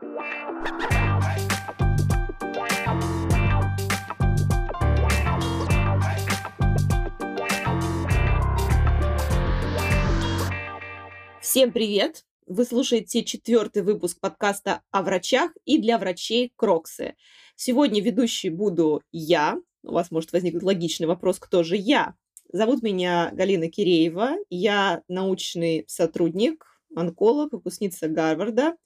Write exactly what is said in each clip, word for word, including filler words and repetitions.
Всем привет! Вы слушаете четвертый выпуск подкаста о врачах и для врачей Кроксы. Сегодня ведущей буду я. У вас может возникнуть логичный вопрос, кто же я? Зовут меня Галина Киреева. Я научный сотрудник, онколог, выпускница Гарварда.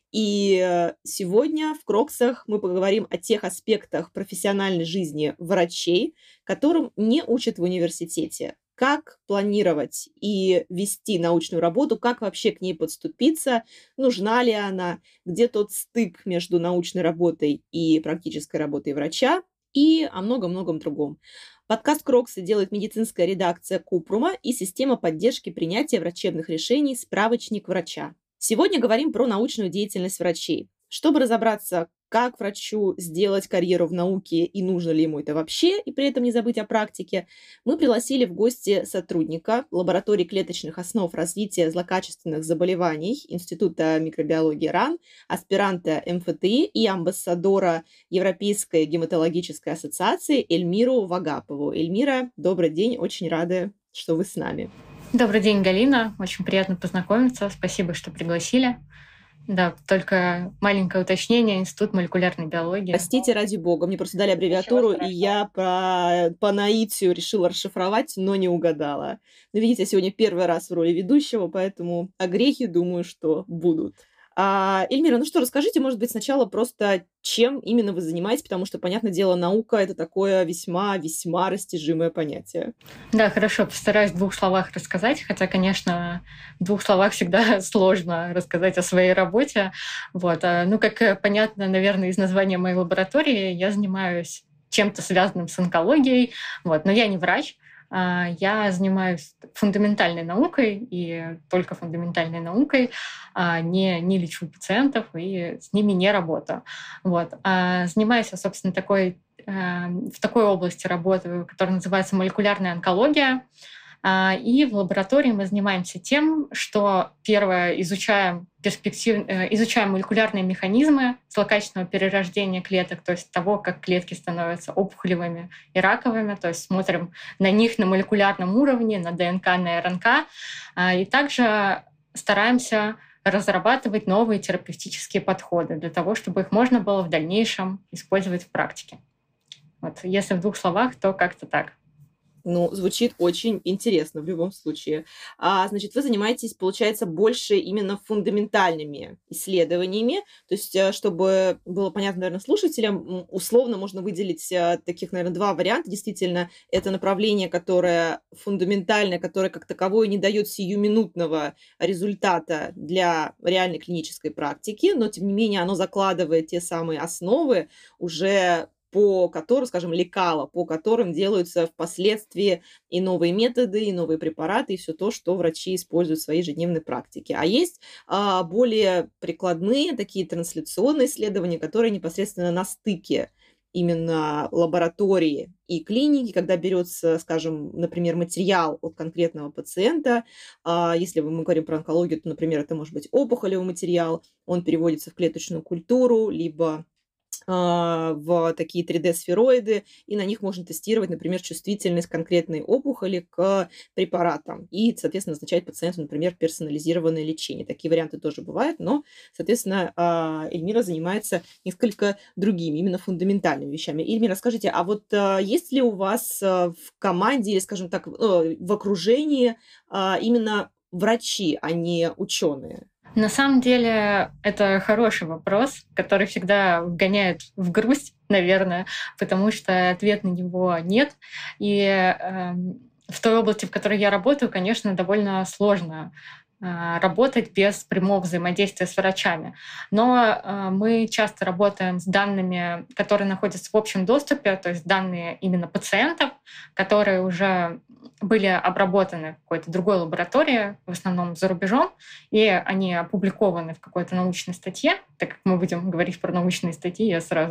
И сегодня в Кроксах мы поговорим о тех аспектах профессиональной жизни врачей, которым не учат в университете. Как планировать и вести научную работу, как вообще к ней подступиться, нужна ли она, где тот стык между научной работой и практической работой врача, и о многом-многом другом. Подкаст Кроксы делает медицинская редакция Купрума и система поддержки принятия врачебных решений «Справочник врача». Сегодня говорим про научную деятельность врачей. Чтобы разобраться, как врачу сделать карьеру в науке и нужно ли ему это вообще, и при этом не забыть о практике, мы пригласили в гости сотрудника лаборатории клеточных основ развития злокачественных заболеваний Института микробиологии РАН, аспиранта эм эф тэ и и амбассадора Европейской гематологической ассоциации Эльмиру Вагапову. Эльмира, добрый день, очень рада, что вы с нами. Добрый день, Галина. Очень приятно познакомиться. Спасибо, что пригласили. Да, только маленькое уточнение. Институт молекулярной биологии. Простите, ради бога, мне просто дали аббревиатуру, и я по, по наитию решила расшифровать, но не угадала. Но видите, я сегодня первый раз в роли ведущего, поэтому огрехи, думаю, что будут. А, Эльмира, ну что, расскажите, может быть, сначала просто, чем именно вы занимаетесь, потому что, понятное дело, наука — это такое весьма-весьма растяжимое понятие. Да, хорошо, постараюсь в двух словах рассказать, хотя, конечно, в двух словах всегда сложно рассказать о своей работе. Вот. Ну, как понятно, наверное, из названия моей лаборатории, я занимаюсь чем-то связанным с онкологией, вот. Но я не врач. Я занимаюсь фундаментальной наукой и только фундаментальной наукой, не, не лечу пациентов и с ними не работаю. Вот. Занимаюсь я, собственно, такой, в такой области работаю, которая называется молекулярная онкология. И в лаборатории мы занимаемся тем, что, первое, изучаем, перспектив... изучаем молекулярные механизмы злокачественного перерождения клеток, то есть того, как клетки становятся опухолевыми и раковыми, то есть смотрим на них на молекулярном уровне, на ДНК, на РНК, и также стараемся разрабатывать новые терапевтические подходы для того, чтобы их можно было в дальнейшем использовать в практике. Вот. Если в двух словах, то как-то так. Ну, звучит очень интересно в любом случае. А, значит, вы занимаетесь, получается, больше именно фундаментальными исследованиями. То есть, чтобы было понятно, наверное, слушателям, условно можно выделить таких, наверное, два варианта. Действительно, это направление, которое фундаментальное, которое как таковое не дает сиюминутного результата для реальной клинической практики, но, тем не менее, оно закладывает те самые основы уже по которым, скажем, лекала, по которым делаются впоследствии и новые методы, и новые препараты, и все то, что врачи используют в своей ежедневной практике. А есть а, более прикладные, такие трансляционные исследования, которые непосредственно на стыке именно лаборатории и клиники, когда берется, скажем, например, материал от конкретного пациента. А, если мы говорим про онкологию, то, например, это может быть опухолевый материал, он переводится в клеточную культуру, либо в такие три дэ-сфероиды, и на них можно тестировать, например, чувствительность конкретной опухоли к препаратам и, соответственно, назначать пациенту, например, персонализированное лечение. Такие варианты тоже бывают, но, соответственно, Эльмира занимается несколько другими, именно фундаментальными вещами. Эльмира, скажите, а вот есть ли у вас в команде или, скажем так, в окружении именно врачи, а не ученые? На самом деле это хороший вопрос, который всегда вгоняет в грусть, наверное, потому что ответа на него нет. И э, в той области, в которой я работаю, конечно, довольно сложно работать без прямого взаимодействия с врачами. Но мы часто работаем с данными, которые находятся в общем доступе, то есть данные именно пациентов, которые уже были обработаны в какой-то другой лаборатории, в основном за рубежом, и они опубликованы в какой-то научной статье. Так как мы будем говорить про научные статьи, я сразу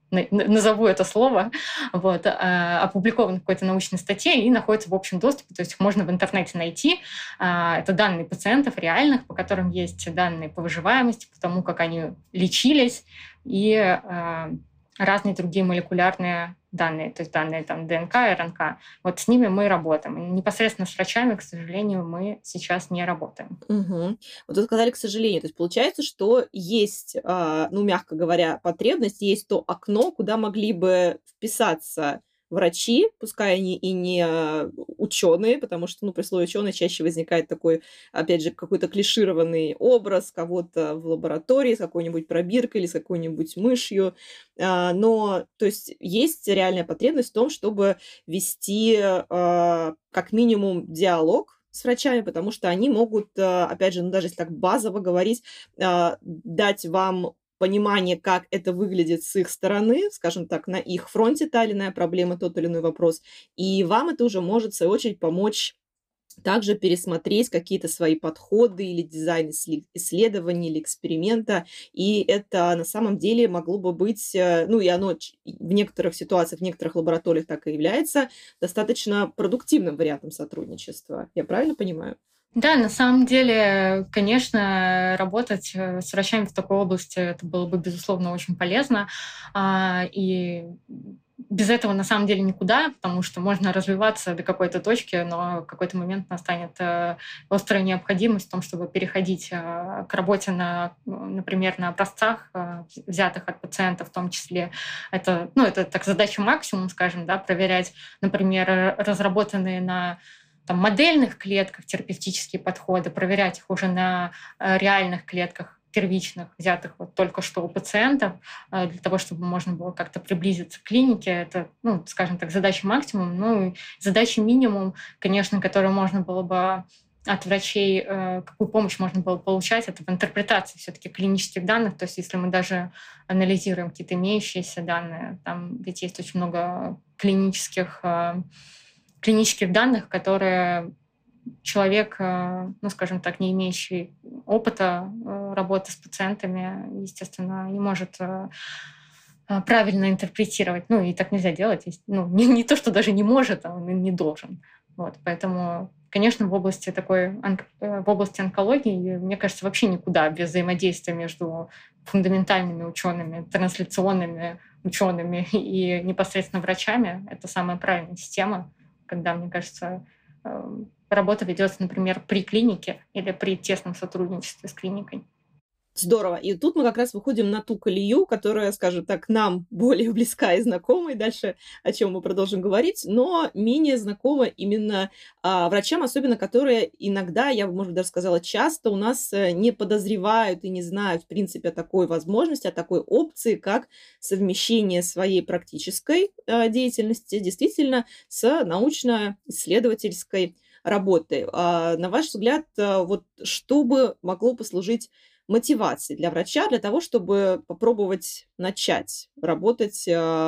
назову это слово, вот, опубликован в какой-то научной статье и находится в общем доступе, то есть их можно в интернете найти. Это данные пациентов реальных, по которым есть данные по выживаемости, по тому, как они лечились, и разные другие молекулярные данные, то есть данные там ДНК, РНК. Вот с ними мы работаем. Непосредственно с врачами, к сожалению, мы сейчас не работаем. Угу. Вот вы сказали, к сожалению. То есть получается, что есть, а, ну, мягко говоря, потребность, есть то окно, куда могли бы вписаться врачи, пускай они и не ученые, потому что, ну, при слове ученый чаще возникает такой, опять же, какой-то клишированный образ кого-то в лаборатории с какой-нибудь пробиркой или с какой-нибудь мышью. А, но, то есть, есть реальная потребность в том, чтобы вести а, как минимум диалог с врачами, потому что они могут, опять же, ну, даже если так базово говорить, а, дать вам понимание, как это выглядит с их стороны, скажем так, на их фронте та или иная проблема, тот или иной вопрос, и вам это уже может, в свою очередь, помочь также пересмотреть какие-то свои подходы или дизайн исследования или эксперимента. И это на самом деле могло бы быть, ну и оно в некоторых ситуациях, в некоторых лабораториях так и является, достаточно продуктивным вариантом сотрудничества. Я правильно понимаю? Да, на самом деле, конечно, работать с врачами в такой области это было бы, безусловно, очень полезно. И без этого на самом деле никуда, потому что можно развиваться до какой-то точки, но в какой-то момент настанет острая необходимость в том, чтобы переходить к работе, на, например, на образцах, взятых от пациента в том числе. Это, ну, это так задача максимум, скажем, да, проверять, например, разработанные на там, модельных клетках терапевтические подходы, проверять их уже на реальных клетках первичных, взятых вот только что у пациентов, для того, чтобы можно было как-то приблизиться к клинике. Это, ну, скажем так, задача максимум. Ну, и задача минимум, конечно, которую можно было бы от врачей, какую помощь можно было получать, это в интерпретации все-таки клинических данных. То есть если мы даже анализируем какие-то имеющиеся данные, там ведь есть очень много клинических клинических данных, которые человек, ну, скажем так, не имеющий опыта работы с пациентами, естественно, не может правильно интерпретировать. Ну, и так нельзя делать. Ну, не, не то, что даже не может, а он и не должен. Вот, поэтому, конечно, в области такой, в области онкологии, мне кажется, вообще никуда без взаимодействия между фундаментальными учеными, трансляционными учеными и непосредственно врачами. Это самая правильная система, когда, мне кажется, работа ведется, например, при клинике или при тесном сотрудничестве с клиникой. Здорово. И тут мы как раз выходим на ту колею, которая, скажем так, нам более близка и знакома, и дальше о чем мы продолжим говорить, но менее знакома именно а, врачам, особенно которые иногда, я бы, может быть, даже сказала, часто у нас не подозревают и не знают, в принципе, о такой возможности, о такой опции, как совмещение своей практической а, деятельности действительно с научно-исследовательской работой. А, на ваш взгляд, а, вот что бы могло послужить мотивации для врача, для того, чтобы попробовать начать работать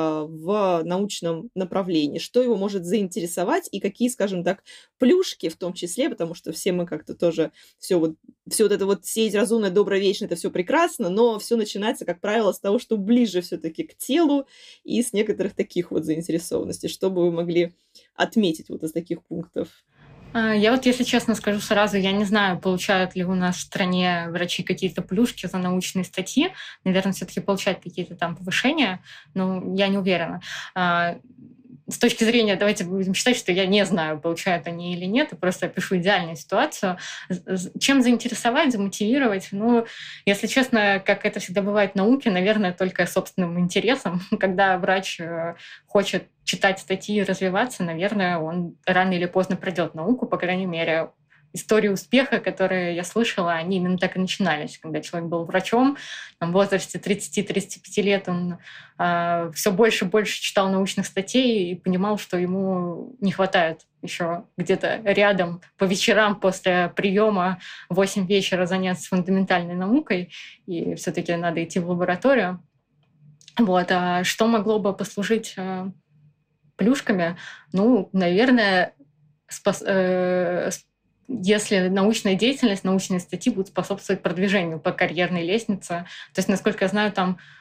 в научном направлении? Что его может заинтересовать и какие, скажем так, плюшки в том числе, потому что все мы как-то тоже все вот, все вот это вот сеять разумное, доброе, вечное, это все прекрасно, но все начинается, как правило, с того, что ближе все-таки к телу и с некоторых таких вот заинтересованностей. Что бы вы могли отметить вот из таких пунктов? Я вот, если честно скажу сразу, я не знаю, получают ли у нас в стране врачи какие-то плюшки за научные статьи. Наверное, все-таки получают какие-то там повышения, но я не уверена. С точки зрения, давайте будем считать, что я не знаю, получают они или нет, и просто опишу идеальную ситуацию. Чем заинтересовать, замотивировать? Ну, если честно, как это всегда бывает в науке, наверное, только собственным интересом. Когда врач хочет читать статьи и развиваться, наверное, он рано или поздно пройдет науку, по крайней мере, истории успеха, которые я слышала, они именно так и начинались. Когда человек был врачом, там, в возрасте тридцати-тридцати пяти лет он э, все больше и больше читал научных статей и понимал, что ему не хватает еще где-то рядом по вечерам после приема в восемь вечера заняться фундаментальной наукой, и все-таки надо идти в лабораторию. Вот. А что могло бы послужить э, плюшками? Ну, наверное, спас, э, если научная деятельность, научные статьи будут способствовать продвижению по карьерной лестнице. То есть, насколько я знаю, там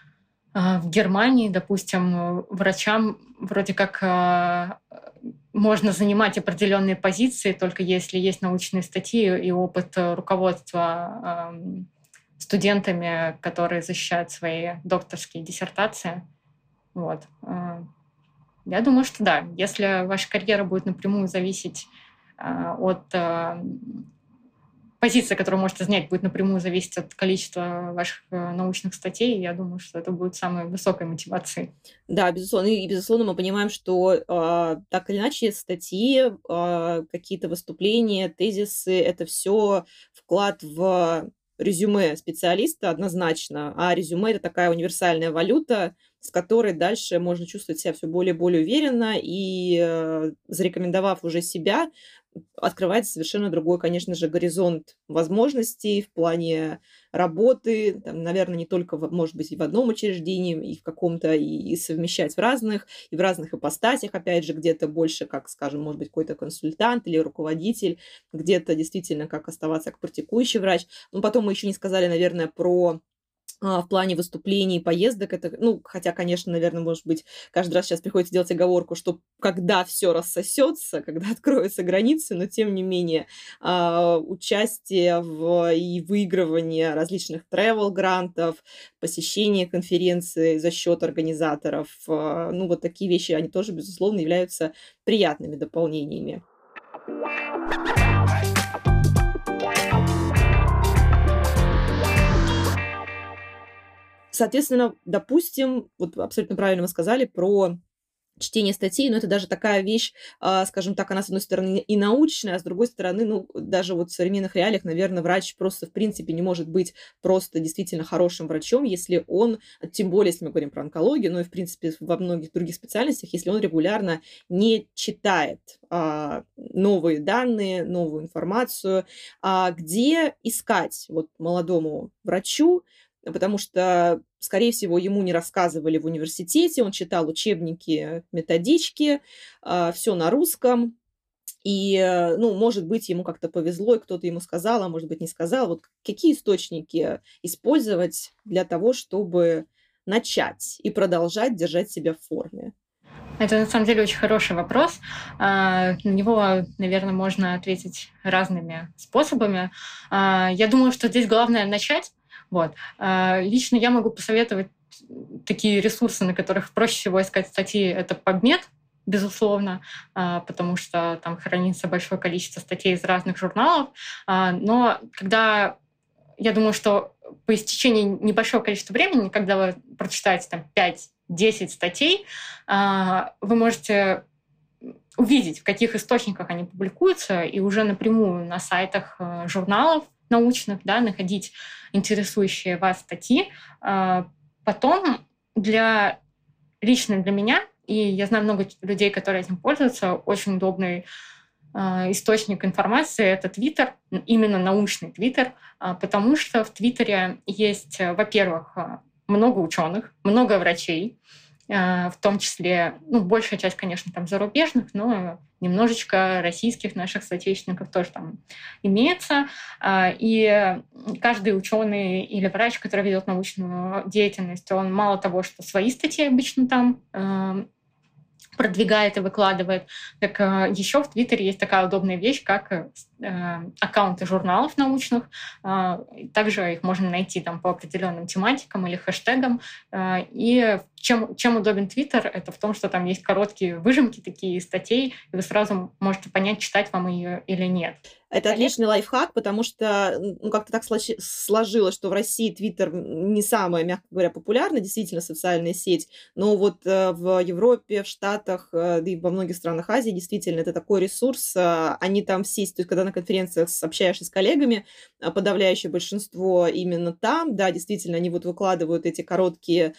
А, В Германии, допустим, врачам вроде как а, можно занимать определенные позиции, только если есть научные статьи и опыт э, руководства ам, студентами, которые защищают свои докторские диссертации. Вот. А, Я думаю, что да. Если ваша карьера будет напрямую зависеть а, от а, позиция, которую можете занять, будет напрямую зависеть от количества ваших э, научных статей, я думаю, что это будет самой высокой мотивацией. Да, безусловно. И, безусловно, мы понимаем, что а, так или иначе статьи, а, какие-то выступления, тезисы — это все вклад в резюме специалиста однозначно. А резюме — это такая универсальная валюта, с которой дальше можно чувствовать себя все более и более уверенно и, э, зарекомендовав уже себя, открывается совершенно другой, конечно же, горизонт возможностей в плане работы, там, наверное, не только, в, может быть, и в одном учреждении, и в каком-то, и, и совмещать в разных, и в разных ипостасях, опять же, где-то больше, как, скажем, может быть, какой-то консультант или руководитель, где-то действительно как оставаться как практикующий врач. Но потом мы еще не сказали, наверное, про а, в плане выступлений, поездок. Это, ну, хотя, конечно, наверное, может быть, каждый раз сейчас приходится делать оговорку, что когда все рассосется, когда откроются границы, но тем не менее а, участие в и выигрывание различных travel-грантов, посещение конференции за счет организаторов, а, ну, вот такие вещи, они тоже, безусловно, являются приятными дополнениями. Соответственно, допустим, вот абсолютно правильно вы сказали про чтение статей, но это даже такая вещь, а, скажем так, она, с одной стороны, и научная, а с другой стороны, ну, даже вот в современных реалиях, наверное, врач просто, в принципе, не может быть просто действительно хорошим врачом, если он, а тем более, если мы говорим про онкологию, но и, в принципе, во многих других специальностях, если он регулярно не читает а, новые данные, новую информацию, а где искать вот молодому врачу, потому что, скорее всего, ему не рассказывали в университете, он читал учебники, методички, все на русском. И, э, ну, может быть, ему как-то повезло, и кто-то ему сказал, а может быть, не сказал. Вот какие источники использовать для того, чтобы начать и продолжать держать себя в форме? Это на самом деле очень хороший вопрос. А, На него, наверное, можно ответить разными способами. А, Я думаю, что здесь главное начать. Вот. А, Лично я могу посоветовать такие ресурсы, на которых проще всего искать статьи. Это PubMed, безусловно, а, потому что там хранится большое количество статей из разных журналов. А, Но когда я думаю, что по истечении небольшого количества времени, когда вы прочитаете там пять-десять статей, а, вы можете увидеть, в каких источниках они публикуются, и уже напрямую на сайтах э, журналов научных, да, находить интересующие вас статьи. А, Потом для лично для меня, и я знаю много людей, которые этим пользуются, очень удобный а, источник информации — это Твиттер, именно научный Твиттер, а, потому что в Твиттере есть, э, во-первых, а, много ученых, много врачей, а, в том числе, ну, большая часть, конечно, там зарубежных, но немножечко российских наших соотечественников тоже там имеется. А, И каждый ученый или врач, который ведет научную деятельность, он мало того, что свои статьи обычно там э, продвигает и выкладывает. Так еще в Твиттере есть такая удобная вещь, как э, аккаунты журналов научных. Э, Также их можно найти там по определенным тематикам или хэштегам. Э, И чем, чем удобен Твиттер, это в том, что там есть короткие выжимки такие из статей, и вы сразу можете понять, читать вам ее или нет. Это отличный лайфхак, потому что, ну, как-то так слочи- сложилось, что в России Твиттер не самая, мягко говоря, популярная, действительно, социальная сеть, но вот э, в Европе, в Штатах, э, да и во многих странах Азии действительно это такой ресурс, э, они там все, то есть когда на конференциях с- общаешься с коллегами, а подавляющее большинство именно там, да, действительно, они вот выкладывают эти короткие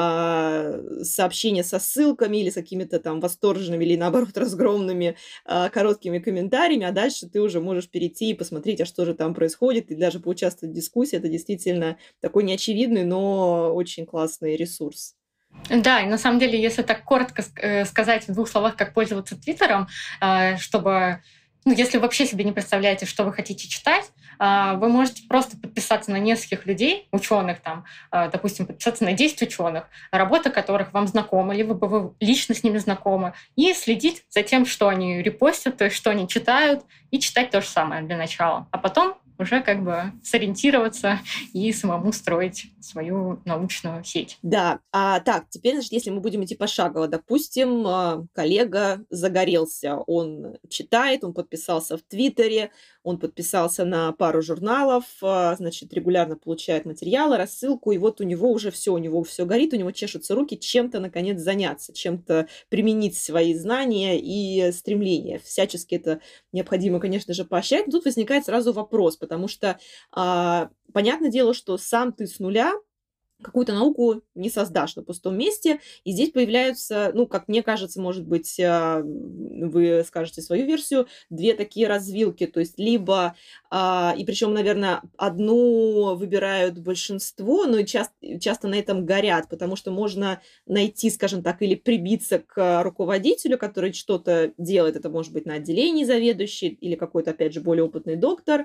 а, сообщения со ссылками или с какими-то там восторженными или, наоборот, разгромными а, короткими комментариями, а дальше ты уже можешь перейти и посмотреть, а что же там происходит, и даже поучаствовать в дискуссии. Это действительно такой неочевидный, но очень классный ресурс. Да, и на самом деле, если так коротко ск- э, сказать в двух словах, как пользоваться Твиттером, э, чтобы, ну, если вы вообще себе не представляете, что вы хотите читать, а, вы можете просто подписаться на нескольких людей, ученых там, а, допустим, подписаться на десять ученых, работа которых вам знакома, либо вы лично с ними знакомы, и следить за тем, что они репостят, то есть что они читают, и читать то же самое для начала. А потом уже как бы сориентироваться и самому строить свою научную сеть. Да, а так, теперь, значит, если мы будем идти пошагово, допустим, а, коллега загорелся, он читает, он подписался в Твиттере, он подписался на пару журналов, а, значит, регулярно получает материалы, рассылку, и вот у него уже все, у него все горит, у него чешутся руки чем-то, наконец, заняться, чем-то применить свои знания и стремления. Всячески это необходимо, конечно же, поощрять. Но тут возникает сразу вопрос, потому что, а, понятное дело, что сам ты с нуля какую-то науку не создашь на пустом месте. И здесь появляются, ну, как мне кажется, может быть, а, вы скажете свою версию, две такие развилки. То есть либо, а, и причем, наверное, одну выбирают большинство, но и часто, часто на этом горят, потому что можно найти, скажем так, или прибиться к руководителю, который что-то делает. Это может быть на отделении заведующий или какой-то, опять же, более опытный доктор,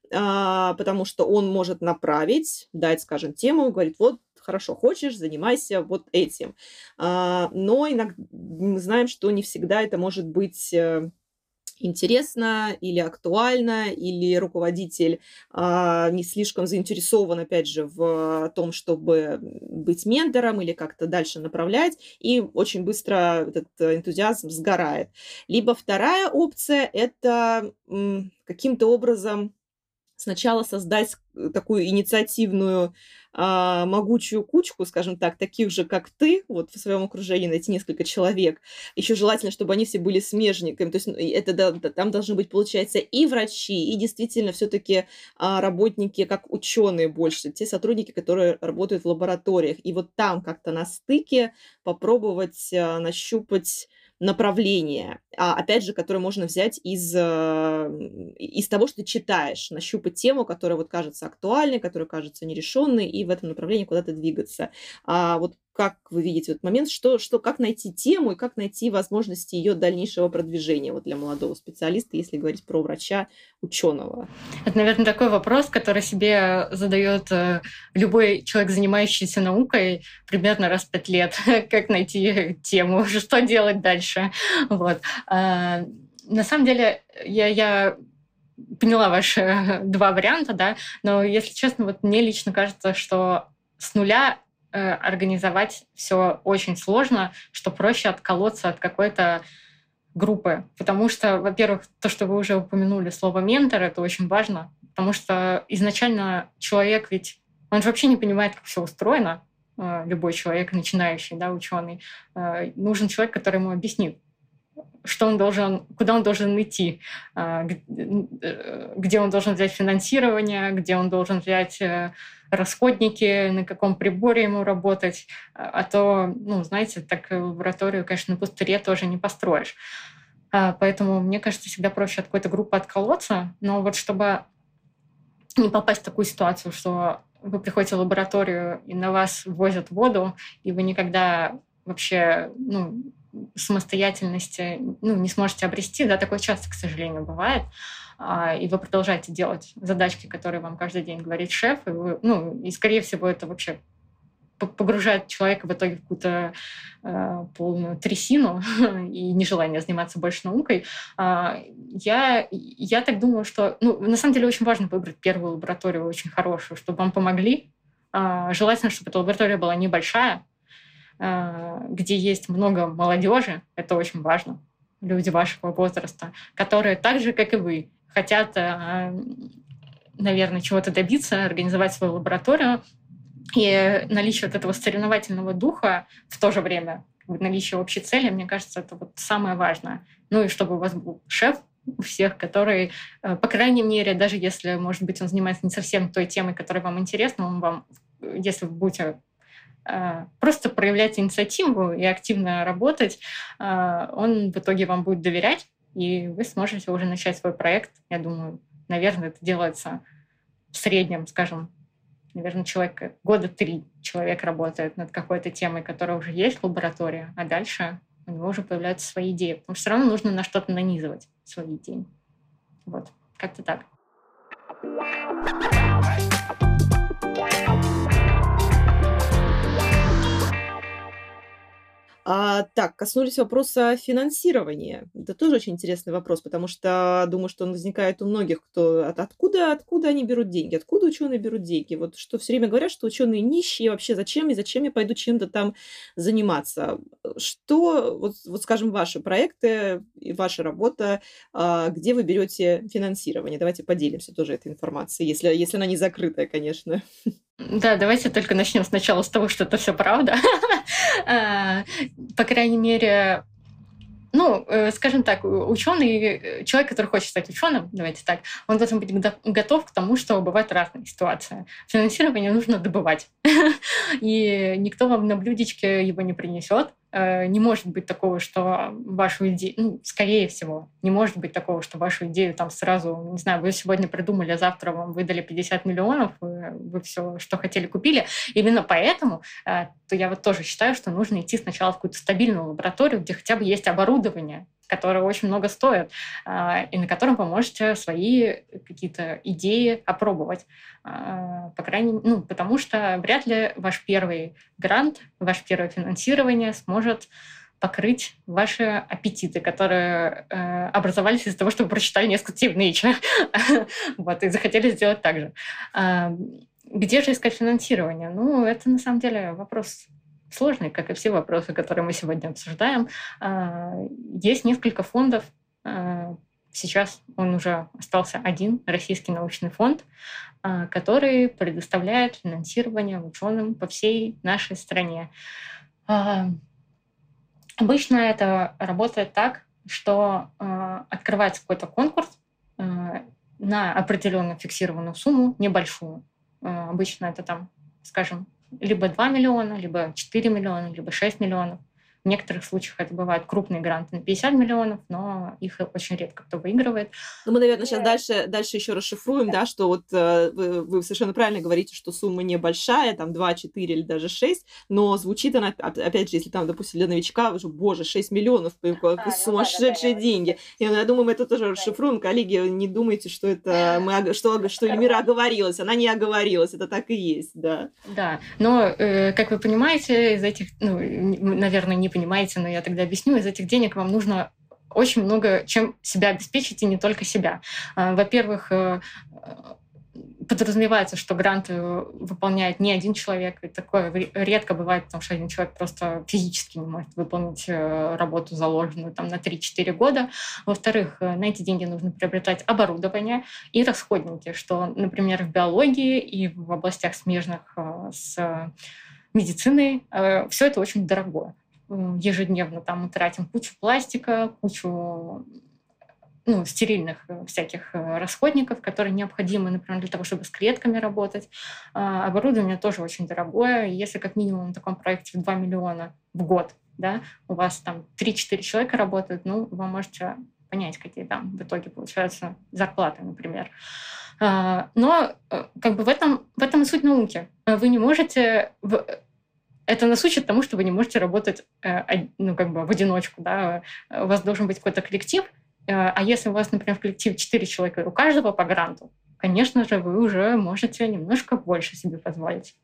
а, потому что он может направить, дать, скажем, тему, говорит, вот, хорошо, хочешь, занимайся вот этим. А, но иногда мы знаем, что не всегда это может быть э, интересно или актуально, или руководитель а, не слишком заинтересован, опять же, в том, чтобы быть ментором или как-то дальше направлять, и очень быстро этот энтузиазм сгорает. Либо вторая опция– это м, каким-то образом сначала создать э, такую инициативную, а, могучую кучку, скажем так, таких же, как ты, вот в своем окружении найти несколько человек. Еще желательно, чтобы они все были смежниками. То есть ну, и это да, да, там должны быть, получается, и врачи, и действительно все-таки работники, как ученые больше, те сотрудники, которые работают в лабораториях. И вот там как-то на стыке попробовать а, нащупать направление, а, опять же, которое можно взять из, а, из того, что ты читаешь, нащупать тему, которая вот кажется актуальной, которая кажется нерешенной, и в этом направлении куда-то двигаться. А вот как вы видите этот момент, что, что, как найти тему и как найти возможности ее дальнейшего продвижения вот для молодого специалиста, если говорить про врача, ученого? Это, наверное, такой вопрос, который себе задает э, любой человек, занимающийся наукой, примерно раз в пять лет. Как найти тему, что делать дальше. Вот. А, на самом деле, я, я поняла ваши два варианта, да, но, если честно, вот мне лично кажется, что с нуля э, организовать все очень сложно, что проще отколоться от какой-то группы. Потому что, во-первых, то, что вы уже упомянули, слово «ментор», это очень важно, потому что изначально человек ведь, он же вообще не понимает, как все устроено, э, любой человек, начинающий, да, ученый. Э, нужен человек, который ему объяснит, что он должен, куда он должен идти, э, где он должен взять финансирование, где он должен взять э, расходники, на каком приборе ему работать. А то, ну, знаете, так лабораторию, конечно, на пустыре тоже не построишь. А, Поэтому, мне кажется, всегда проще от какой-то группы отколоться. Но вот чтобы не попасть в такую ситуацию, что вы приходите в лабораторию, и на вас возят воду, и вы никогда вообще, ну, самостоятельности, ну, не сможете обрести, да, такое часто, к сожалению, бывает, а, и вы продолжаете делать задачки, которые вам каждый день говорит шеф, и вы, ну, и, скорее всего, это вообще п- погружает человека в итоге в какую-то э, полную трясину и нежелание заниматься больше наукой. А, я, я так думаю, что, ну, на самом деле очень важно выбрать первую лабораторию очень хорошую, чтобы вам помогли. А, желательно, чтобы эта лаборатория была небольшая, а, где есть много молодежи, это очень важно, люди вашего возраста, которые так же, как и вы, хотят, а, наверное, чего-то добиться, организовать свою лабораторию. И наличие вот этого соревновательного духа в то же время, как бы наличие общей цели, мне кажется, это вот самое важное. Ну и чтобы у вас был шеф у всех, который, э, по крайней мере, даже если, может быть, он занимается не совсем той темой, которая вам интересна, он вам, если вы будете э, просто проявлять инициативу и активно работать, э, он в итоге вам будет доверять, и вы сможете уже начать свой проект. Я думаю, наверное, это делается в среднем, скажем, наверное, человек года три человек работает над какой-то темой, которая уже есть в лаборатории, а дальше у него уже появляются свои идеи. Потому что все равно нужно на что-то нанизывать свои идеи. Вот, как-то так. А, так, коснулись вопроса финансирования. Это тоже очень интересный вопрос, потому что думаю, что он возникает у многих, кто от откуда откуда они берут деньги, откуда ученые берут деньги. Вот что все время говорят, что ученые нищие, вообще зачем и зачем я пойду чем-то там заниматься. Что, вот, вот скажем, ваши проекты и ваша работа, а, где вы берете финансирование? Давайте поделимся тоже этой информацией, если, если она не закрытая, конечно. Да, давайте только начнем сначала с того, что это все правда. А, По крайней мере, ну, э, скажем так, ученый, э, человек, который хочет стать ученым, давайте так, он должен быть гда- готов к тому, что бывают разные ситуации. Финансирование нужно добывать, и никто вам на блюдечке его не принесет. Э, Не может быть такого, что вашу идею, ну, скорее всего, не может быть такого, что вашу идею там сразу, не знаю, вы сегодня придумали, а завтра вам выдали пятьдесят миллионов, вы, вы все, что хотели, купили. Именно поэтому э, то я вот тоже считаю, что нужно идти сначала в какую-то стабильную лабораторию, где хотя бы есть оборудование, которое очень много стоит, а, и на котором вы можете свои какие-то идеи опробовать. А, По крайней мере, ну, потому что вряд ли ваш первый грант, ваше первое финансирование сможет покрыть ваши аппетиты, которые э, образовались из-за того, что вы прочитали несколько статей в Nature вот, и захотели сделать так же. А, Где же искать финансирование? Ну, это на самом деле вопрос сложный, как и все вопросы, которые мы сегодня обсуждаем. А, Есть несколько фондов. А, Сейчас он уже остался один, Российский научный фонд, а, который предоставляет финансирование ученым по всей нашей стране. А, Обычно это работает так, что а, открывается какой-то конкурс а, на определенную фиксированную сумму, небольшую. А, Обычно это там, скажем, либо два миллиона, либо четыре миллиона, либо шесть миллионов. В некоторых случаях это бывают крупные гранты на пятьдесят миллионов, но их очень редко кто выигрывает. Ну, мы, наверное, сейчас дальше, дальше еще расшифруем, да, что вот э, вы, вы совершенно правильно говорите, что сумма небольшая, там два, четыре или даже шесть, но звучит она, оп- опять же, если там, допустим, для новичка, уже, боже, шесть миллионов, п- п- А, ну да, да, да, сумасшедшие я вот деньги. И я думаю, мы это тоже расшифруем. Коллеги, не думайте, что это мы, ог- что, что Эльмира оговорилась. Она не оговорилась, это так и есть, да. Да, но, э, как вы понимаете, из этих, ну, н- наверное, не понимаете, но я тогда объясню, из этих денег вам нужно очень много чем себя обеспечить, и не только себя. А, Во-первых, э, э, подразумевается, что гранты выполняет не один человек, и такое вре- редко бывает, потому что один человек просто физически не может выполнить э, работу, заложенную там на три-четыре года. Во-вторых, э, на эти деньги нужно приобретать оборудование и расходники, что, например, в биологии и в областях, смежных э, с медициной, все это очень дорого. М, Ежедневно там мы тратим кучу пластика, кучу ну, стерильных э, всяких э, расходников, которые необходимы, например, для того, чтобы с клетками работать. А, Оборудование тоже очень дорогое. И Если как минимум на таком проекте в два миллиона в год, да, у вас там три-четыре человека работают, ну, вы можете понять, какие там в итоге получаются зарплаты, например. А, Но э, как бы в этом, в этом и суть науки. Э, Вы не можете... в- Это нас учит тому, что вы не можете работать э, од- ну, как бы в одиночку. Да? У вас должен быть какой-то коллектив. Э, А если у вас, например, в коллективе четыре человека, и у каждого по гранту, конечно же, вы уже можете немножко больше себе позволить.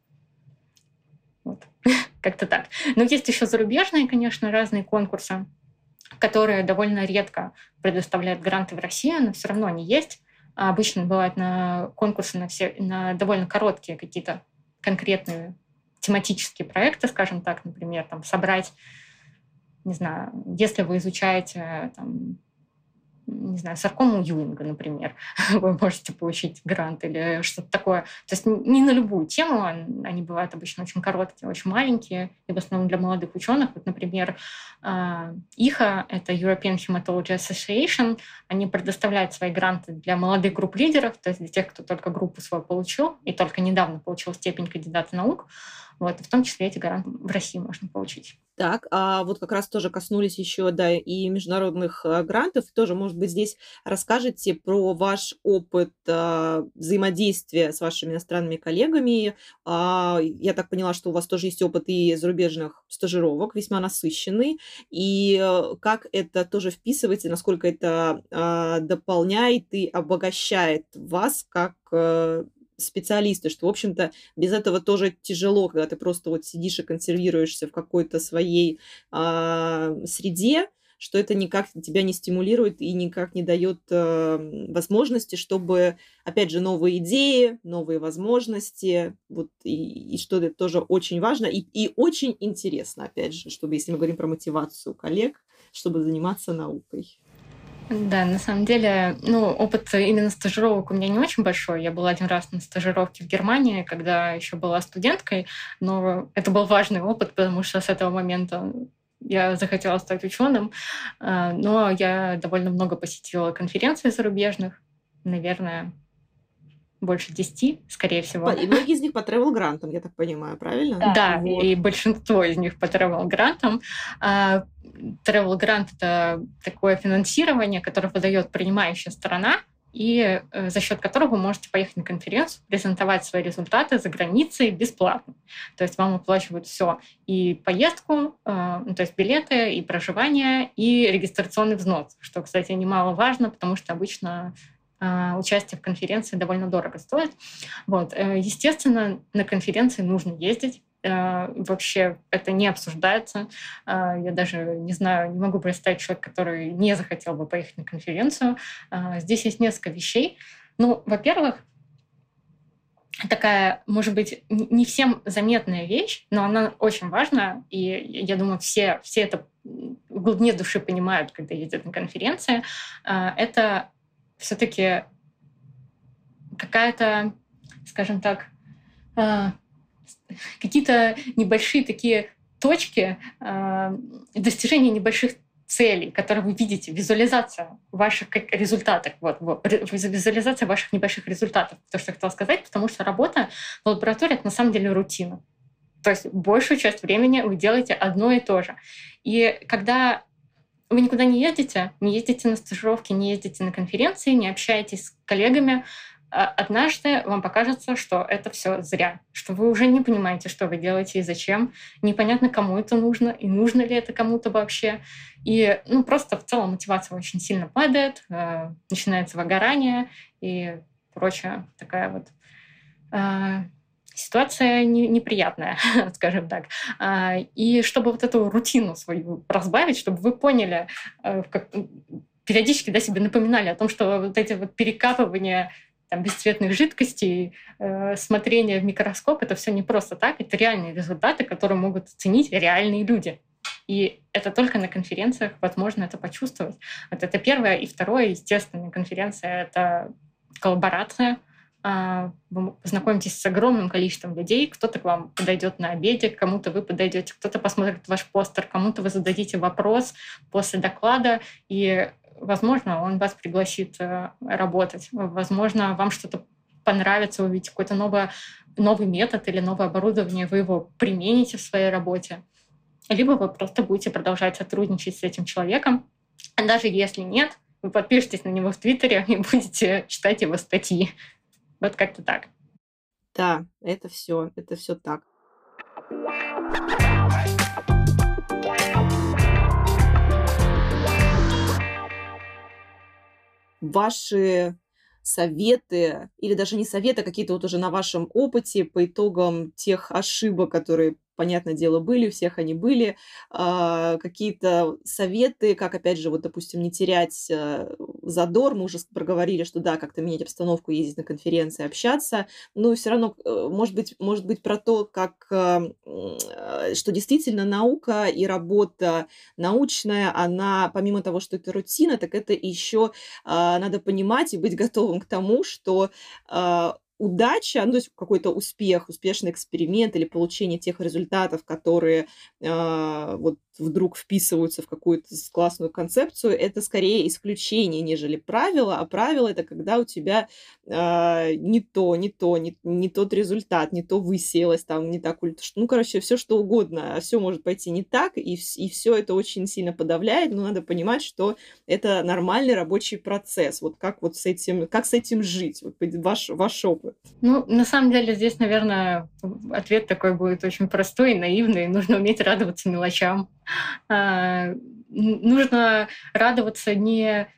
Вот. Как-то так. Но есть еще зарубежные, конечно, разные конкурсы, которые довольно редко предоставляют гранты в России, но все равно они есть. А Обычно бывают на конкурсы на, все, на довольно короткие какие-то конкретные тематические проекты, скажем так, например, там, собрать, не знаю, если вы изучаете там, не знаю, саркому Юинга, например, вы можете получить грант или что-то такое. То есть не на любую тему, они бывают обычно очень короткие, очень маленькие, и в основном для молодых ученых. Вот, например, ИХА, это European Hematology Association, они предоставляют свои гранты для молодых групп лидеров, то есть для тех, кто только группу свою получил и только недавно получил степень кандидата наук. Вот, и в том числе эти гранты в России можно получить. Так, а вот как раз тоже коснулись еще, да, и международных а, грантов. Тоже, может быть, здесь расскажете про ваш опыт а, взаимодействия с вашими иностранными коллегами. А, я так поняла, что у вас тоже есть опыт и зарубежных стажировок, весьма насыщенный. И э, как это тоже вписывается, насколько это а, дополняет и обогащает вас как э, специалиста, что, в общем-то, без этого тоже тяжело, когда ты просто вот сидишь и консервируешься в какой-то своей а, среде, что это никак тебя не стимулирует и никак не дает а, возможности, чтобы, опять же, новые идеи, новые возможности, вот, и, и что это тоже очень важно и, и очень интересно, опять же, чтобы, если мы говорим про мотивацию коллег, чтобы заниматься наукой. Да, на самом деле, ну, опыт именно стажировок у меня не очень большой. Я была один раз на стажировке в Германии, когда еще была студенткой, но это был важный опыт, потому что с этого момента я захотела стать ученым. А, Но я довольно много посетила конференций зарубежных, наверное, больше десяти, скорее По- всего. И многие из них по travel-грантам, я так понимаю, правильно? Да, Да, Вот. и большинство из них по travel грантам. А, Travel грант это такое финансирование, которое выдает принимающая сторона, и э, за счет которого вы можете поехать на конференцию, презентовать свои результаты за границей бесплатно. То есть вам оплачивают все: и поездку, э, ну, то есть билеты, и проживание, и регистрационный взнос, что, кстати, немаловажно, потому что обычно э, участие в конференции довольно дорого стоит. Вот. э, Естественно, на конференции нужно ездить. Э, Вообще это не обсуждается. Э, Я даже не знаю, не могу представить человека, который не захотел бы поехать на конференцию. Э, Здесь есть несколько вещей. Ну, во-первых, такая, может быть, н- не всем заметная вещь, но она очень важна, и я думаю, все, все это м, в глубине души понимают, когда ездят на конференции. Э, Это все-таки какая-то, скажем так, э, какие-то небольшие такие точки э, достижения небольших целей, которые вы видите, визуализация ваших как- результатов, вот, вот, ре- визуализация ваших небольших результатов, то, что я хотела сказать, потому что работа в лаборатории — это на самом деле рутина. То есть большую часть времени вы делаете одно и то же. И когда вы никуда не едете, не ездите на стажировки, не ездите на конференции, не общаетесь с коллегами, а однажды вам покажется, что это все зря, что вы уже не понимаете, что вы делаете и зачем, непонятно, кому это нужно, и нужно ли это кому-то вообще. И ну, просто в целом мотивация очень сильно падает, э, начинается выгорание и прочая такая вот э, ситуация не- неприятная, скажем так. А, И чтобы вот эту рутину свою разбавить, чтобы вы поняли, э, в как- периодически да, себе напоминали о том, что вот эти вот перекапывания там, бесцветных жидкостей, э, смотрение в микроскоп — это все не просто так, это реальные результаты, которые могут оценить реальные люди. И это только на конференциях возможно это почувствовать. Вот это первое. И второе, естественно, конференция — это коллаборация. А, Вы познакомитесь с огромным количеством людей, кто-то к вам подойдет на обеде, к кому-то вы подойдете, кто-то посмотрит ваш постер, кому-то вы зададите вопрос после доклада, и, возможно, он вас пригласит э, работать. Возможно, вам что-то понравится, вы увидите какой-то новый, новый метод или новое оборудование, вы его примените в своей работе. Либо вы просто будете продолжать сотрудничать с этим человеком, а даже если нет, вы подпишетесь на него в Твиттере и будете читать его статьи. Вот как-то так. Да, это все, это все так. Ваши советы или даже не советы, а какие-то вот уже на вашем опыте по итогам тех ошибок, которые, понятное дело, были, у всех они были, а, какие-то советы, как, опять же, вот, допустим, не терять э, задор. Мы уже с- проговорили, что да, как-то менять обстановку, ездить на конференции, общаться. Но все равно, э, может быть, может быть, про то, как, э, м, э, что действительно наука и работа научная, она, помимо того, что это рутина, так это еще а, надо понимать и быть готовым к тому, что а, удача, ну, то есть какой-то успех, успешный эксперимент или получение тех результатов, которые а, вот вдруг вписываются в какую-то с- классную концепцию, это скорее исключение, нежели правило, а правило это когда у тебя а, не то, не то, не, не тот результат, не то высеялось, там не так, ульт- ну, короче, все что угодно, все может пойти не так, и, и все это очень сильно подавляет, но надо понимать, что это нормальный рабочий процесс, вот как вот с этим, как с этим жить, вот ваш, ваш опыт. Ну, на самом деле здесь, наверное, ответ такой будет очень простой и наивный. Нужно уметь радоваться мелочам. А, н- Нужно радоваться не...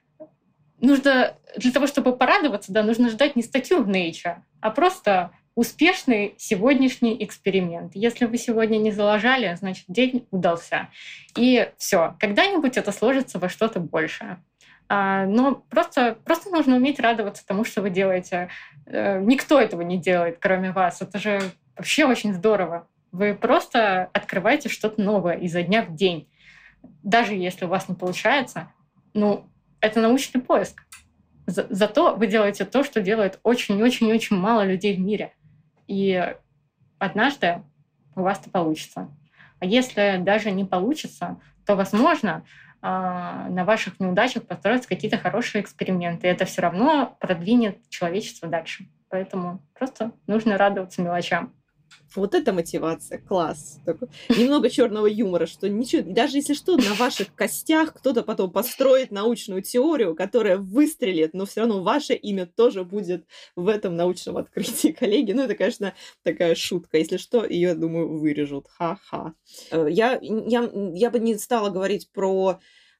Нужно для того, чтобы порадоваться, да, нужно ждать не статью в Nature, а просто успешный сегодняшний эксперимент. Если вы сегодня не залажали, значит, день удался. И все, когда-нибудь это сложится во что-то большее. А, Но просто, просто нужно уметь радоваться тому, что вы делаете. Э, Никто этого не делает, кроме вас. Это же вообще очень здорово. Вы просто открываете что-то новое изо дня в день. Даже если у вас не получается, ну, это научный поиск. За- Зато вы делаете то, что делает очень-очень-очень мало людей в мире. И однажды у вас это получится. А если даже не получится, то, возможно, а, на ваших неудачах построятся какие-то хорошие эксперименты. И это все равно продвинет человечество дальше. Поэтому просто нужно радоваться мелочам. Вот это мотивация, класс. Такой, немного черного юмора, что ничего, даже если что, на ваших костях кто-то потом построит научную теорию, которая выстрелит, но все равно ваше имя тоже будет в этом научном открытии, коллеги. Ну, это, конечно, такая шутка. Если что, ее, думаю, вырежут. Ха-ха. Э, Я, я, я бы не стала говорить про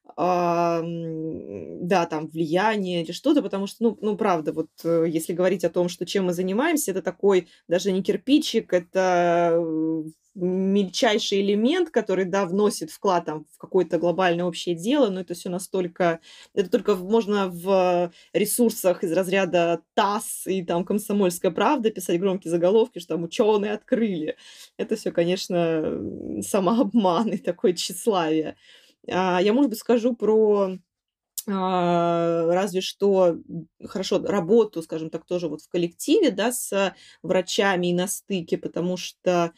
а, м, да, там, влияние или что-то, потому что, ну, ну, правда, вот э, если говорить о том, что чем мы занимаемся, это такой даже не кирпичик, это э, мельчайший элемент, который, да, вносит вклад там, в какое-то глобальное общее дело, но это все настолько... Это только в- можно в ресурсах из разряда ТАСС и там «Комсомольская правда» писать громкие заголовки, что там ученые открыли. Это все, конечно, м, самообман и такое тщеславие. А, я, может быть, скажу про, а, разве что, м, хорошо, работу, скажем так, тоже вот в коллективе, да, с врачами и на стыке, потому что,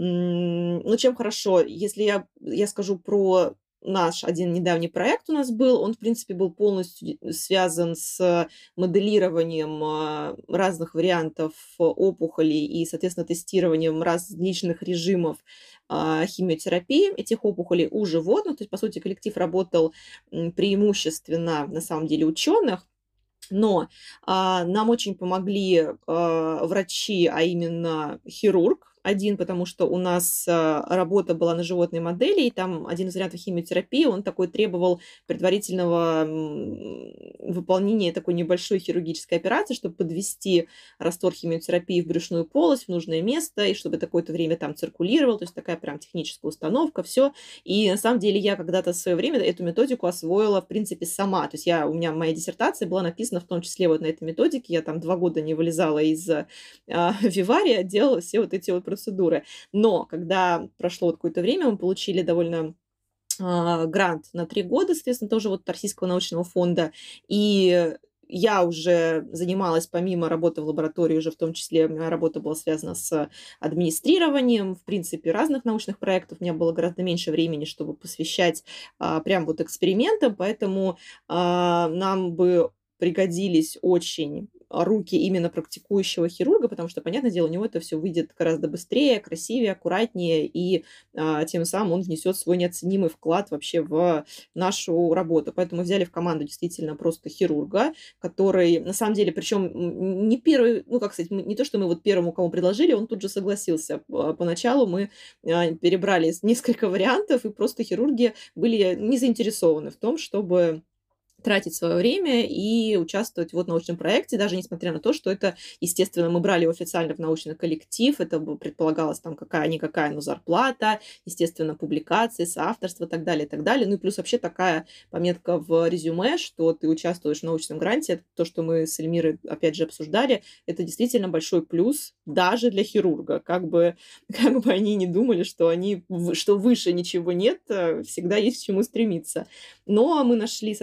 м, ну, чем хорошо, если я я скажу про наш один недавний проект у нас был, он, в принципе, был полностью д связан с моделированием, а, разных вариантов опухолей и, соответственно, тестированием различных режимов, а, химиотерапии этих опухолей у животных. То есть, по сути, коллектив работал м, преимущественно, на самом деле, ученых, но, а, нам очень помогли, а, врачи, а именно хирург один, потому что у нас, а, работа была на животной модели, и там один из вариантов химиотерапии, он такой требовал предварительного, м, выполнения такой небольшой хирургической операции, чтобы подвести раствор химиотерапии в брюшную полость, в нужное место, и чтобы это какое-то время там циркулировал. То есть такая прям техническая установка, все. И на самом деле я когда-то в свое время эту методику освоила, в принципе, сама. То есть я, у меня моя диссертация была написана в том числе вот на этой методике. Я там два года не вылезала из а, вивария, делала все вот эти вот процедуры. Но когда прошло вот какое-то время, мы получили довольно а, грант на три года, соответственно, тоже вот от Российского научного фонда. И я уже занималась, помимо работы в лаборатории, уже в том числе моя работа была связана с администрированием, в принципе, разных научных проектов. У меня было гораздо меньше времени, чтобы посвящать а, прям вот экспериментам, поэтому а, нам бы пригодились очень руки именно практикующего хирурга, потому что, понятное дело, у него это все выйдет гораздо быстрее, красивее, аккуратнее, и а, тем самым он внесет свой неоценимый вклад вообще в нашу работу. Поэтому взяли в команду действительно просто хирурга, который, на самом деле, причем не первый, ну, как сказать, мы- не то, что мы вот первому, кому предложили, он тут же согласился. А, Поначалу мы а, перебрали с- несколько вариантов, и просто хирурги были не заинтересованы в том, чтобы тратить свое время и участвовать вот в научном проекте, даже несмотря на то, что это, естественно, мы брали его официально в научный коллектив, это бы предполагалось там какая-никакая, но зарплата, естественно, публикации, соавторство и так далее, и так далее. Ну и плюс вообще такая пометка в резюме, что ты участвуешь в научном гранте, это то, что мы с Эльмирой, опять же, обсуждали, это действительно большой плюс даже для хирурга. Как бы, как бы они не думали, что, они, в- что выше ничего нет, э, всегда есть к чему стремиться. Но мы нашли, соответственно,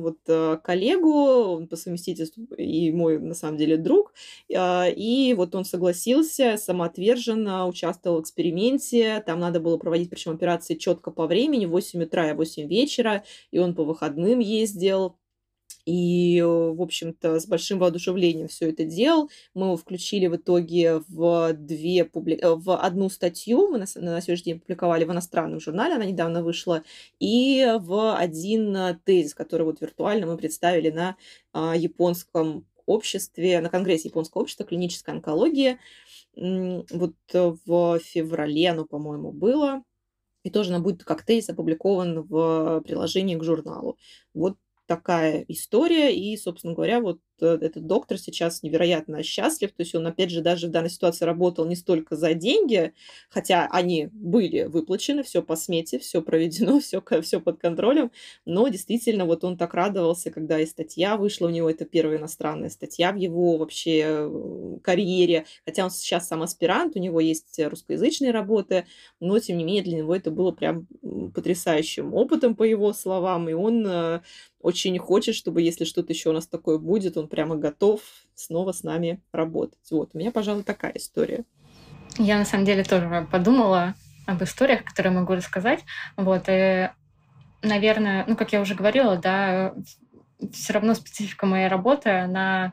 вот э, коллегу, он по совместительству и мой, на самом деле, друг. А, И вот он согласился, самоотверженно участвовал в эксперименте. Там надо было проводить, причем операции четко по времени, в восемь утра и восемь вечера, и он по выходным ездил. И, э, в общем-то, с большим воодушевлением все это делал. Мы его включили в итоге в две публи э, в одну статью, мы на с на сегодняшний день публиковали в иностранном журнале, она недавно вышла, и в один э, тезис, который вот виртуально мы представили на, а, японском обществе, на конгрессе японского общества клинической онкологии. М, вот, э, в феврале оно, по-моему, было. И тоже она будет как тезис опубликован в приложении к журналу. Вот такая история. И, собственно говоря, вот э, этот доктор сейчас невероятно счастлив. То есть он, опять же, даже в данной ситуации работал не столько за деньги, хотя они были выплачены, все по смете, все проведено, все, все под контролем. Но действительно, вот он так радовался, когда и статья вышла у него, это первая иностранная статья в его вообще э, карьере. Хотя он сейчас сам аспирант, у него есть русскоязычные работы, но тем не менее для него это было прям м, потрясающим опытом, по его словам, и он э, очень хочет, чтобы если что-то еще у нас такое будет, он прямо готов снова с нами работать. Вот, у меня, пожалуй, такая история. Я на самом деле тоже подумала об историях, которые могу рассказать. Вот, и, наверное, ну, как я уже говорила, да, все равно специфика моей работы, она,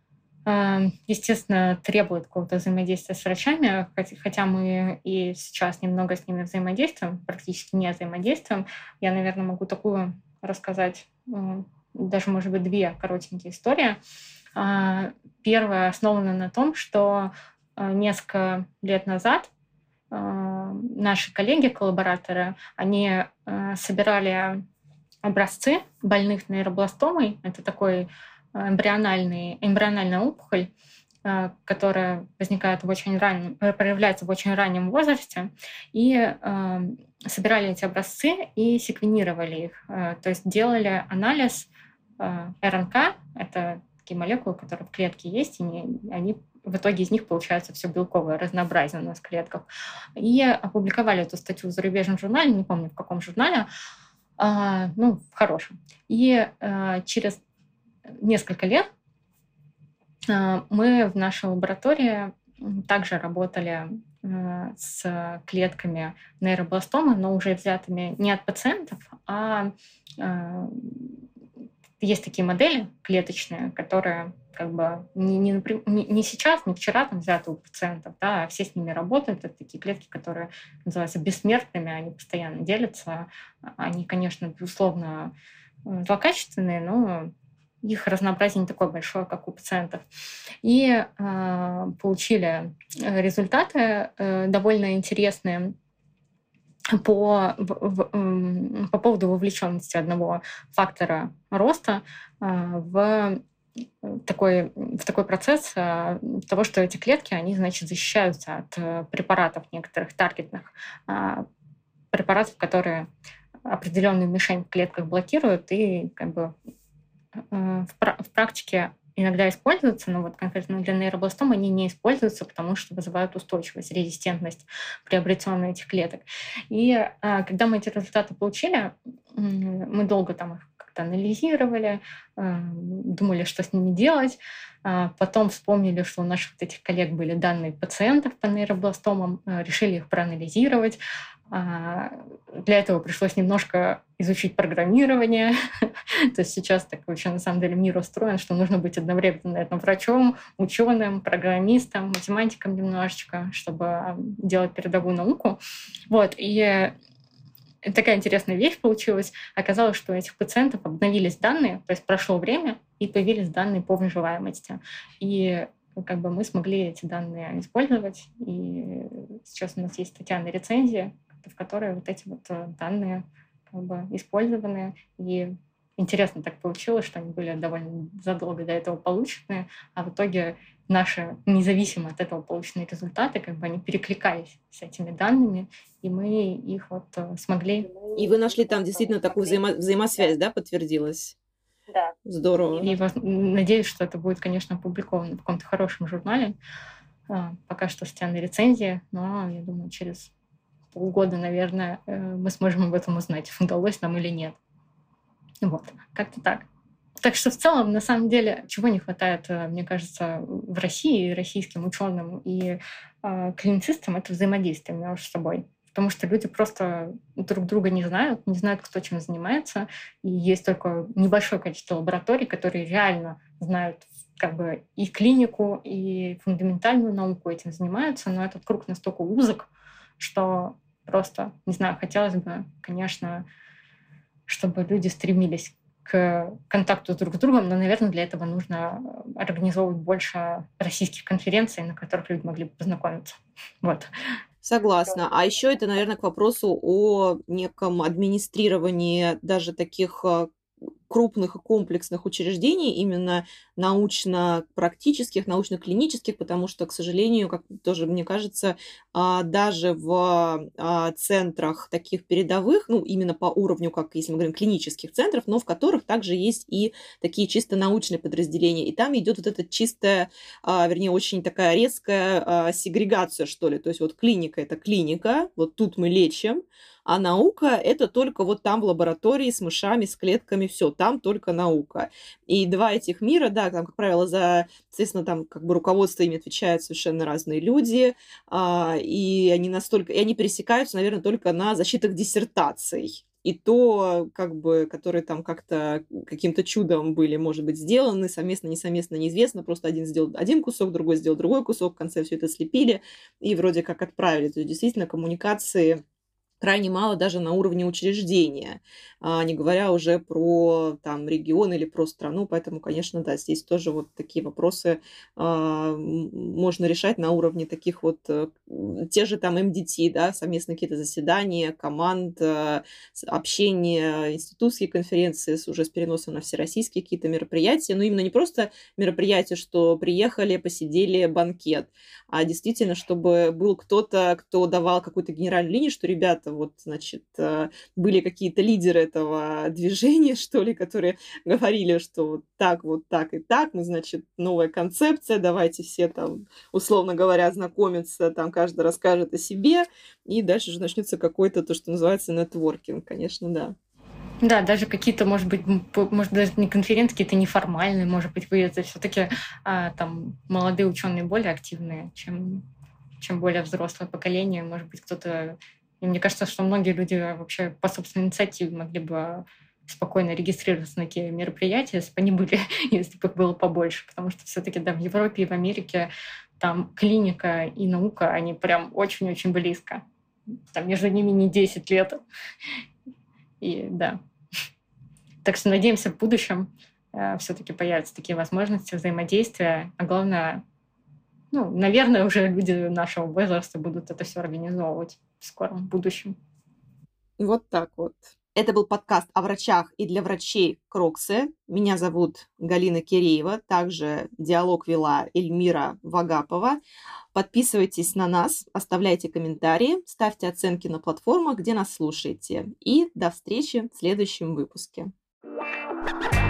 э, естественно, требует какого-то взаимодействия с врачами, хотя, хотя мы и сейчас немного с ними взаимодействуем, практически не взаимодействуем. Я, наверное, могу такую рассказать, э, даже, может быть, две коротенькие истории. А, Первая основана на том, что э, несколько лет назад э, наши коллеги-коллабораторы, они э, собирали образцы больных нейробластомой. Это такой э, эмбриональный, эмбриональная опухоль, э, которая возникает в очень раннем, э, проявляется в очень раннем возрасте. И э, собирали эти образцы и секвенировали их. Э, то есть делали анализ э, эр эн ка, это такие молекулы, которые в клетке есть, и не, они в итоге из них получается все белковое разнообразие у нас в клетках. И опубликовали эту статью в зарубежном журнале, не помню в каком журнале, а, ну, в хорошем. И а, через несколько лет а, мы в нашей лаборатории также работали а, с клетками нейробластомы, но уже взятыми не от пациентов, а, а есть такие модели клеточные, которые как бы не, не, напрям- не, не сейчас, не вчера там взяты у пациентов, да, а все с ними работают. Это такие клетки, которые называются бессмертными, они постоянно делятся. Они, конечно, безусловно, э, злокачественные, но их разнообразие не такое большое, как у пациентов. И э, получили э, результаты э, довольно интересные по, в- в- по поводу вовлеченности одного фактора роста а, в такой, в такой процесс а, того, что эти клетки, они, значит, защищаются от э, препаратов некоторых таргетных, а, препаратов, которые определенную мишень в клетках блокируют и как бы э, в, пра- в практике иногда используются, но вот конкретно для нейробластом они не используются, потому что вызывают устойчивость, резистентность приобретенных этих клеток. И а, когда мы эти результаты получили, м, мы долго там их как-то анализировали, а, думали, что с ними делать. А, потом вспомнили, что у наших вот этих коллег были данные пациентов по нейробластомам, а, решили их проанализировать. А, Для этого пришлось немножко изучить программирование. То есть сейчас так вообще на самом деле мир устроен, что нужно быть одновременно, наверное, врачом, ученым, программистом, математиком немножечко, чтобы делать передовую науку. Вот. И такая интересная вещь получилась. Оказалось, что у этих пациентов обновились данные, то есть прошло время, и появились данные по выживаемости. И как бы мы смогли эти данные использовать. И сейчас у нас есть статья на рецензии, в которой вот эти вот э, данные как бы использованы. И интересно так получилось, что они были довольно задолго до этого получены, а в итоге наши независимо от этого полученные результаты, как бы они перекликались с этими данными, и мы их вот э, смогли. И вы нашли там действительно такую взаимо- взаимосвязь, да, подтвердилась? Да. Здорово. И воз- надеюсь, что это будет, конечно, опубликовано в каком-то хорошем журнале. А, Пока что статья на рецензии, но я думаю, через полгода, наверное, э, мы сможем об этом узнать, удалось нам или нет. Вот, как-то так. Так что в целом, на самом деле, чего не хватает, э, мне кажется, в России, российским ученым и э, клиницистам, это взаимодействие между собой. Потому что люди просто друг друга не знают, не знают, кто чем занимается. И есть только небольшое количество лабораторий, которые реально знают как бы и клинику, и фундаментальную науку этим занимаются. Но этот круг настолько узок, что просто, не знаю, хотелось бы, конечно, чтобы люди стремились к контакту друг с другом, но, наверное, для этого нужно организовывать больше российских конференций, на которых люди могли бы познакомиться. Вот. Согласна. А еще это, наверное, к вопросу о неком администрировании даже таких а, крупных и комплексных учреждений, именно научно-практических, научно-клинических, потому что, к сожалению, как тоже мне кажется, а, даже в а, центрах таких передовых, ну, именно по уровню, как если мы говорим клинических центров, но в которых также есть и такие чисто научные подразделения. И там идет вот эта чистая, а, вернее, очень такая резкая а, сегрегация, что ли. То есть вот клиника – это клиника, вот тут мы лечим, а наука – это только вот там в лаборатории с мышами, с клетками, все, там только наука. И два этих мира, да, там, как правило, за, соответственно, там как бы руководство ими отвечают совершенно разные люди, а, и они настолько, и они пересекаются, наверное, только на защитах диссертаций. И то, как бы, которые там как-то каким-то чудом были, может быть, сделаны, совместно, несовместно, неизвестно. Просто один сделал один кусок, другой сделал другой кусок, в конце все это слепили и вроде как отправили. То есть, действительно, коммуникации крайне мало даже на уровне учреждения, а, не говоря уже про там регион или про страну. Поэтому, конечно, да, здесь тоже вот такие вопросы а, м, можно решать на уровне таких вот э, м, те же там эм ди ти, да, совместные какие-то заседания, команд, э, с- общение, институтские конференции с, уже с переносом на всероссийские какие-то мероприятия. Но именно не просто мероприятия, что приехали, посидели, банкет, а действительно, чтобы был кто-то, кто давал какую-то генеральную линию, что, ребята, вот, значит, э, были какие-то лидеры этого движения, что ли, которые говорили, что вот так, вот так и так, мы, значит, новая концепция, давайте все там, условно говоря, знакомиться, там каждый расскажет о себе, и дальше же начнется какой-то, то, что называется, нетворкинг, конечно, да. Да, даже какие-то, может быть, м, п- может, даже не конференции, какие-то неформальные, может быть, выезды. Все-таки там молодые ученые более активные, чем, чем более взрослое поколение. Может быть, кто-то... И мне кажется, что многие люди вообще по собственной инициативе могли бы спокойно регистрироваться на такие мероприятия, если бы они были, если бы их было побольше. Потому что все-таки, да, в Европе и в Америке там клиника и наука, они прям очень-очень близко. Там между ними не десять лет. И да. Так что надеемся, в будущем э, все-таки появятся такие возможности взаимодействия. А главное, ну, наверное, уже люди нашего возраста будут это все организовывать в скором будущем. Вот так вот. Это был подкаст о врачах и для врачей Кроксы. Меня зовут Галина Киреева. Также диалог вела Эльмира Вагапова. Подписывайтесь на нас, оставляйте комментарии, ставьте оценки на платформах, где нас слушаете. И до встречи в следующем выпуске.